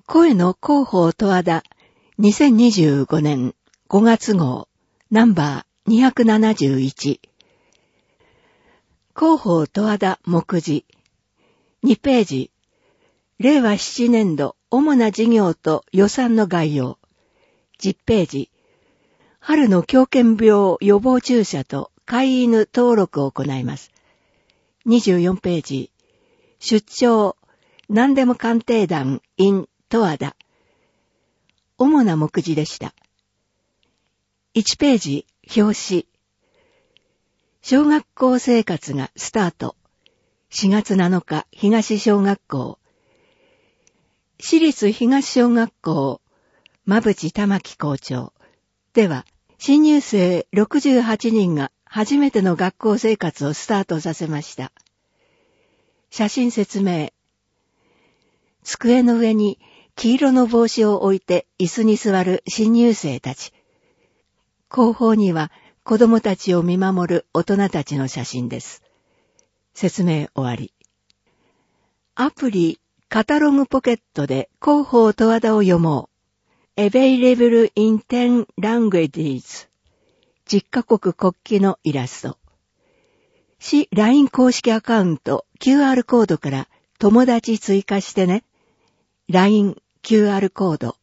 声の広報十和田2025年5月号ナンバー271広報十和田目次2ページ令和7年度主な事業と予算の概要10ページ春の狂犬病予防注射と飼い犬登録を行います。24ページ出張何でも鑑定団 in 十和田主な目次でした。1ページ表紙小学校生活がスタート4月7日東小学校私立東小学校馬淵玉木校長では新入生68人が初めての学校生活をスタートさせました。写真説明机の上に黄色の帽子を置いて椅子に座る新入生たち。後方には子供たちを見守る大人たちの写真です。説明終わり。アプリカタログポケットで広報十和田を読もう。Available in 10 languages。10カ国国旗のイラスト。市 LINE 公式アカウント QR コードから友達追加してね。LINE QR コード